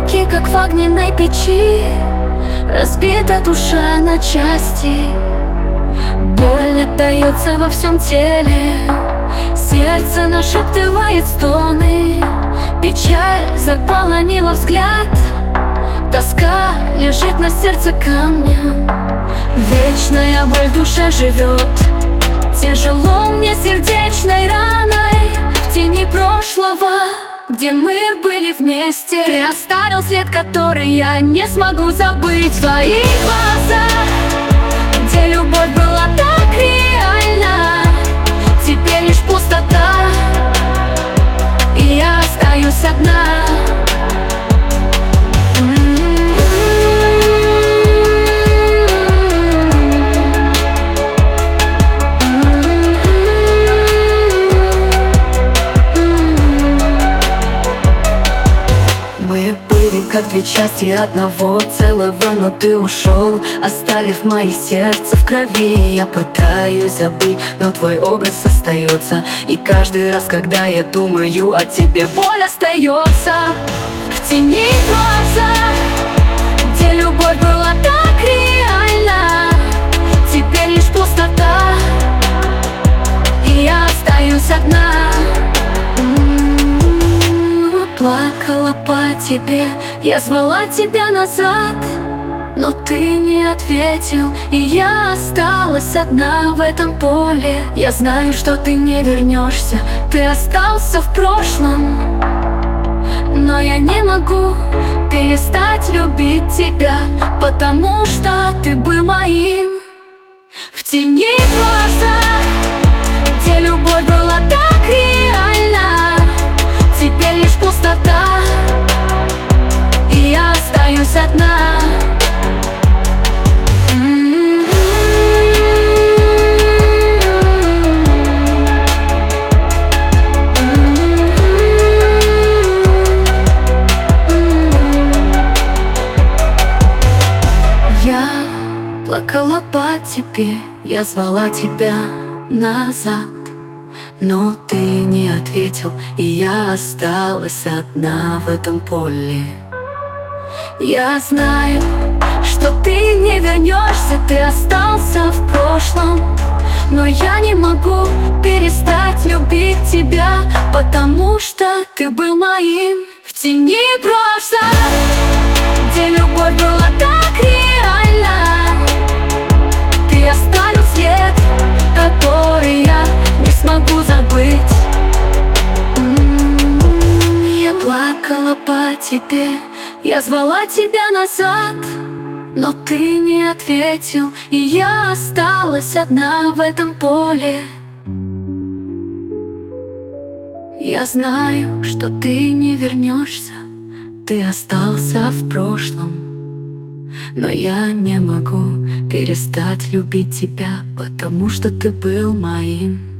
руки, как в огненной печи, разбита душа на части. Боль отдается во всем теле, сердце нашептывает стоны. Печаль заполонила взгляд, тоска лежит на сердце камнем. Вечная боль в душе живет, тяжело мне сердечной раной. В тени прошлого, где мы были вместе, ты оставил след, который я не смогу забыть. В твоих глазах, где любовь была так реальна, теперь лишь пустота, и я остаюсь одна. Мы были как две части одного целого, но ты ушел, оставив мое сердце в крови. Я пытаюсь забыть, но твой образ остается, и каждый раз, когда я думаю о тебе, боль остается. В тени глаза, где любовь была так реальна, теперь лишь пустота, и я остаюсь одна. Плакала по тебе, я звала тебя назад, но ты не ответил, и я осталась одна в этом поле. Я знаю, что ты не вернешься, ты остался в прошлом, но я не могу перестать любить тебя, потому что ты был моим. В тени глаза, где любовь была так реальна, теперь лишь пустота, и я остаюсь одна. Я плакала по тебе, я звала тебя назад, но ты не ответил, и я осталась одна в этом поле. Я знаю, что ты не вернешься, ты остался в прошлом, но я не могу перестать любить тебя, потому что ты был моим. В тени прошлого, где любовь была так реальна, ты оставил след, который я не смогу забыть. Я плакала по тебе, я звала тебя назад, но ты не ответил, и я осталась одна в этом поле. Я знаю, что ты не вернешься, ты остался в прошлом, но я не могу перестать любить тебя, потому что ты был моим.